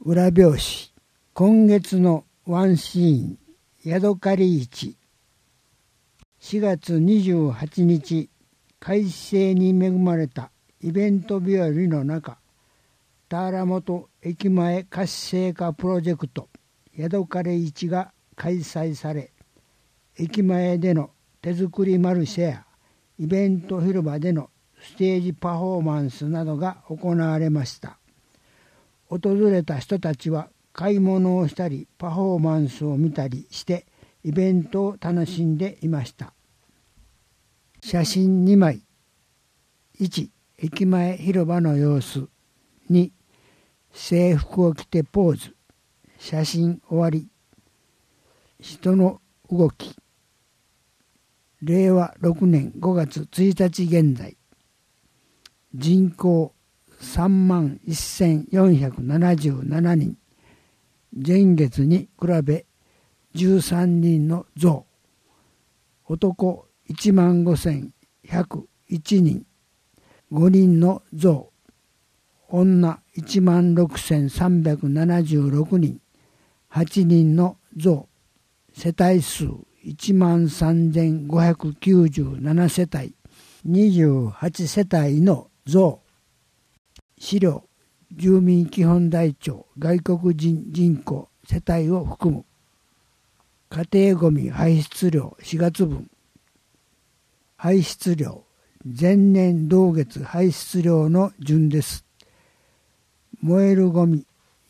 裏表紙。今月のワンシーン、ヤドカリ市。4月28日、快晴に恵まれたイベント日和の中、田原本駅前活性化プロジェクトヤドカリ市が開催され、駅前での手作りマルシェやイベント広場でのステージパフォーマンスなどが行われました。訪れた人たちは買い物をしたりパフォーマンスを見たりしてイベントを楽しんでいました。写真2枚。1、駅前広場の様子。2、制服を着てポーズ。写真終わり。人の動き。令和6年5月1日現在、人口31,477人、前月に比べ13人の増、男15,101人、5人の増、女16,376人、8人の増、世帯数13,597世帯、28世帯の増。資料、住民基本台帳外国人人口世帯を含む。家庭ごみ排出量4月分。排出量、前年同月排出量の順です。燃えるごみ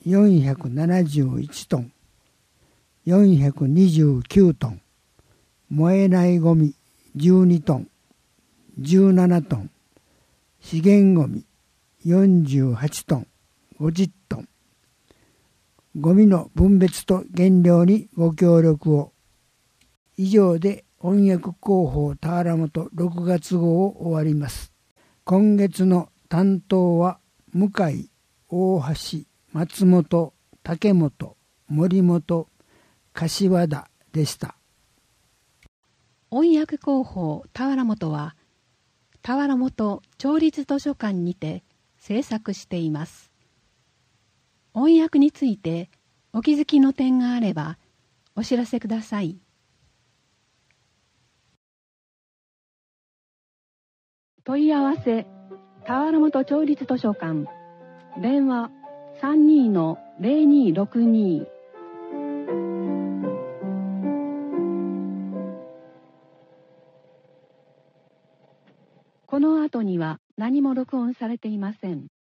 471トン、429トン。燃えないごみ12トン、17トン。資源ごみ48トン、50トン。ゴミの分別と減量にご協力を。以上で翻訳広報田原本6月号を終わります。今月の担当は向井、大橋、松本、竹本、森本、柏田でした。 翻訳広報田原本は田原本町立図書館にて制作しています。翻訳についてお気づきの点があればお知らせください。問い合わせ田原本町立図書館、電話32-0262。この後には何も録音されていません。